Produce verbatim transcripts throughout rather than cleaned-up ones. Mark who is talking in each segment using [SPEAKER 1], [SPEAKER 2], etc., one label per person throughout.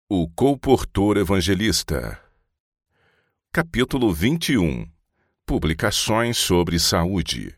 [SPEAKER 1] O Colportor Evangelista. Capítulo vinte e um. Publicações sobre saúde.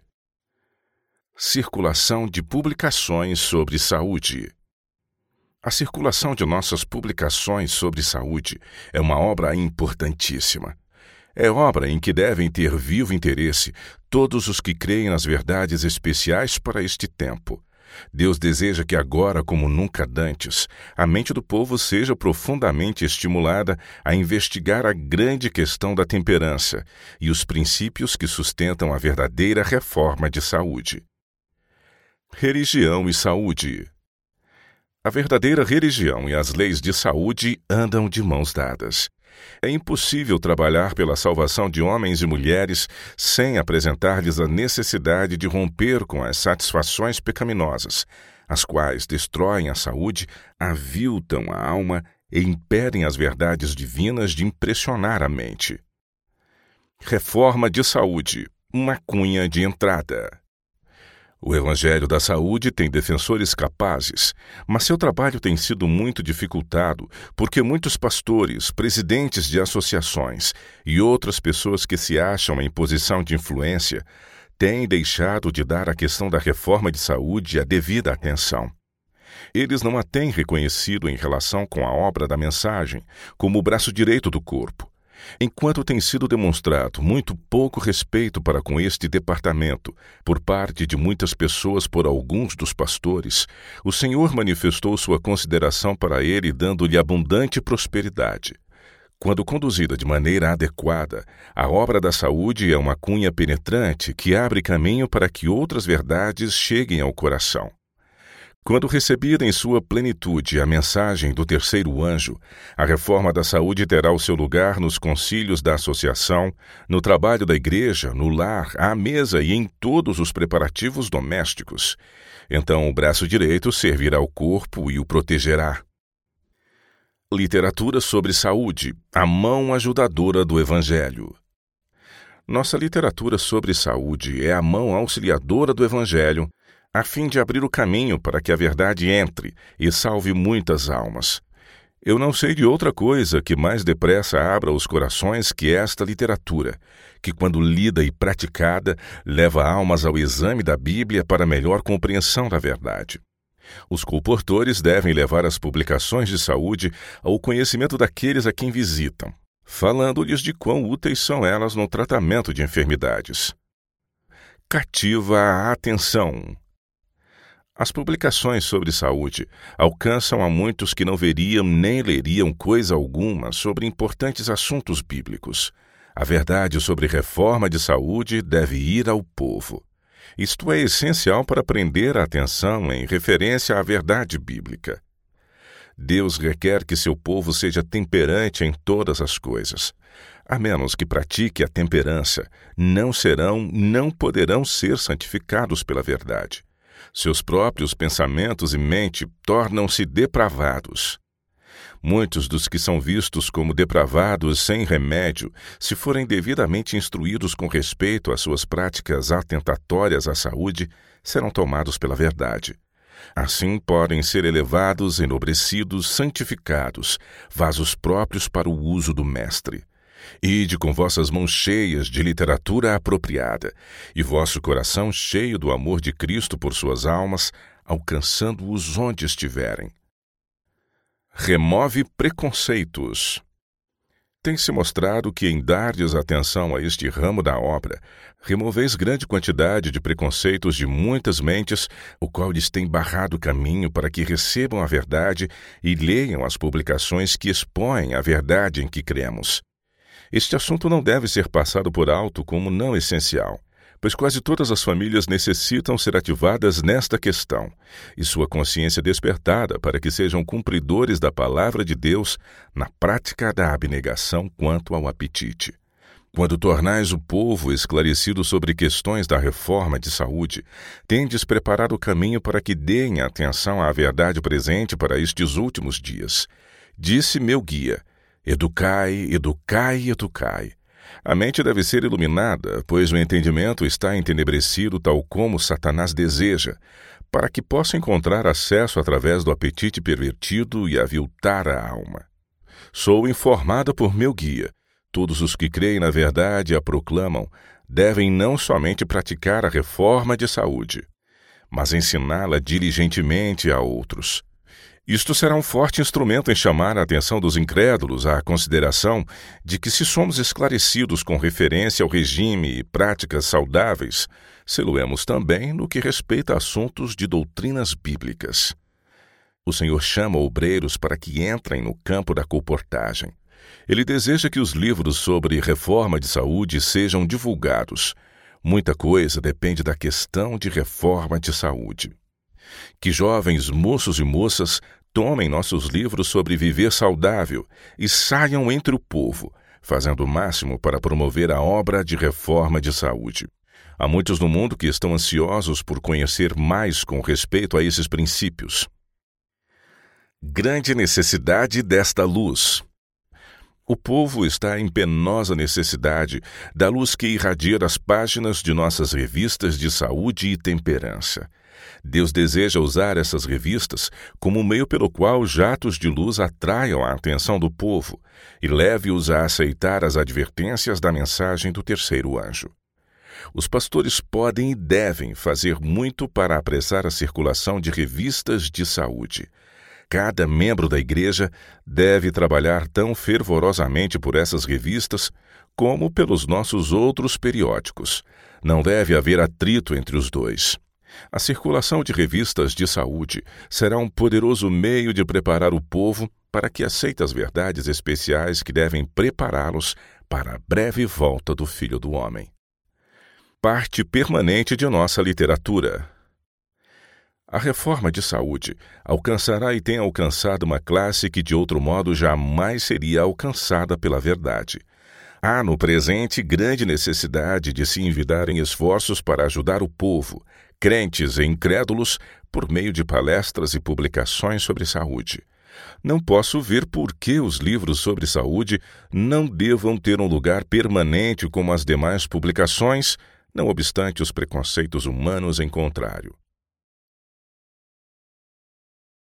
[SPEAKER 1] Circulação de publicações sobre saúde. A circulação de nossas publicações sobre saúde é uma obra importantíssima. É obra em que devem ter vivo interesse todos os que creem nas verdades especiais para este tempo. Deus deseja que agora, como nunca dantes, a mente do povo seja profundamente estimulada a investigar a grande questão da temperança e os princípios que sustentam a verdadeira reforma de saúde. Religião e saúde. A verdadeira religião e as leis de saúde andam de mãos dadas. É impossível trabalhar pela salvação de homens e mulheres sem apresentar-lhes a necessidade de romper com as satisfações pecaminosas, as quais destroem a saúde, aviltam a alma e impedem as verdades divinas de impressionar a mente. Reforma de saúde, uma cunha de entrada. O Evangelho da Saúde tem defensores capazes, mas seu trabalho tem sido muito dificultado porque muitos pastores, presidentes de associações e outras pessoas que se acham em posição de influência têm deixado de dar à questão da reforma de saúde a devida atenção. Eles não a têm reconhecido em relação com a obra da mensagem como o braço direito do corpo. Enquanto tem sido demonstrado muito pouco respeito para com este departamento por parte de muitas pessoas por alguns dos pastores, o Senhor manifestou sua consideração para ele dando-lhe abundante prosperidade. Quando conduzida de maneira adequada, a obra da saúde é uma cunha penetrante que abre caminho para que outras verdades cheguem ao coração. Quando recebida em sua plenitude a mensagem do terceiro anjo, a reforma da saúde terá o seu lugar nos concílios da associação, no trabalho da igreja, no lar, à mesa e em todos os preparativos domésticos. Então o braço direito servirá ao corpo e o protegerá. Literatura sobre saúde, a mão ajudadora do Evangelho. Nossa literatura sobre saúde é a mão auxiliadora do Evangelho, a fim de abrir o caminho para que a verdade entre e salve muitas almas. Eu não sei de outra coisa que mais depressa abra os corações que esta literatura, que quando lida e praticada, leva almas ao exame da Bíblia para melhor compreensão da verdade. Os colportores devem levar as publicações de saúde ao conhecimento daqueles a quem visitam, falando-lhes de quão úteis são elas no tratamento de enfermidades. Cativa a atenção. As publicações sobre saúde alcançam a muitos que não veriam nem leriam coisa alguma sobre importantes assuntos bíblicos. A verdade sobre reforma de saúde deve ir ao povo. Isto é essencial para prender a atenção em referência à verdade bíblica. Deus requer que seu povo seja temperante em todas as coisas. A menos que pratique a temperança, não serão, não poderão ser santificados pela verdade. Seus próprios pensamentos e mente tornam-se depravados. Muitos dos que são vistos como depravados sem remédio, se forem devidamente instruídos com respeito às suas práticas atentatórias à saúde, serão tomados pela verdade. Assim podem ser elevados, enobrecidos, santificados, vasos próprios para o uso do Mestre. Ide com vossas mãos cheias de literatura apropriada, e vosso coração cheio do amor de Cristo por suas almas, alcançando-os onde estiverem. Remove preconceitos. Tem-se mostrado que, em dardes atenção a este ramo da obra, removeis grande quantidade de preconceitos de muitas mentes, o qual lhes tem barrado o caminho para que recebam a verdade e leiam as publicações que expõem a verdade em que cremos. Este assunto não deve ser passado por alto como não essencial, pois quase todas as famílias necessitam ser ativadas nesta questão, e sua consciência despertada para que sejam cumpridores da palavra de Deus na prática da abnegação quanto ao apetite. Quando tornais o povo esclarecido sobre questões da reforma de saúde, tendes preparado o caminho para que deem atenção à verdade presente para estes últimos dias. Disse meu guia: educai, educai, educai. A mente deve ser iluminada, pois o entendimento está entenebrecido tal como Satanás deseja, para que possa encontrar acesso através do apetite pervertido e aviltar a alma. Sou informada por meu guia. Todos os que creem na verdade e a proclamam devem não somente praticar a reforma de saúde, mas ensiná-la diligentemente a outros. Isto será um forte instrumento em chamar a atenção dos incrédulos à consideração de que, se somos esclarecidos com referência ao regime e práticas saudáveis, sê-lo-emos também no que respeita a assuntos de doutrinas bíblicas. O Senhor chama obreiros para que entrem no campo da colportagem. Ele deseja que os livros sobre reforma de saúde sejam divulgados. Muita coisa depende da questão de reforma de saúde. Que jovens moços e moças tomem nossos livros sobre viver saudável e saiam entre o povo, fazendo o máximo para promover a obra de reforma de saúde. Há muitos no mundo que estão ansiosos por conhecer mais com respeito a esses princípios. Grande necessidade desta luz. O povo está em penosa necessidade da luz que irradia das páginas de nossas revistas de saúde e temperança. Deus deseja usar essas revistas como um meio pelo qual jatos de luz atraiam a atenção do povo e leve-os a aceitar as advertências da mensagem do terceiro anjo. Os pastores podem e devem fazer muito para apressar a circulação de revistas de saúde. Cada membro da igreja deve trabalhar tão fervorosamente por essas revistas como pelos nossos outros periódicos. Não deve haver atrito entre os dois. A circulação de revistas de saúde será um poderoso meio de preparar o povo para que aceite as verdades especiais que devem prepará-los para a breve volta do Filho do Homem. Parte permanente de nossa literatura. A reforma de saúde alcançará e tem alcançado uma classe que de outro modo jamais seria alcançada pela verdade. Há no presente grande necessidade de se envidarem esforços para ajudar o povo, crentes e incrédulos, por meio de palestras e publicações sobre saúde. Não posso ver por que os livros sobre saúde não devam ter um lugar permanente como as demais publicações, não obstante os preconceitos humanos em contrário.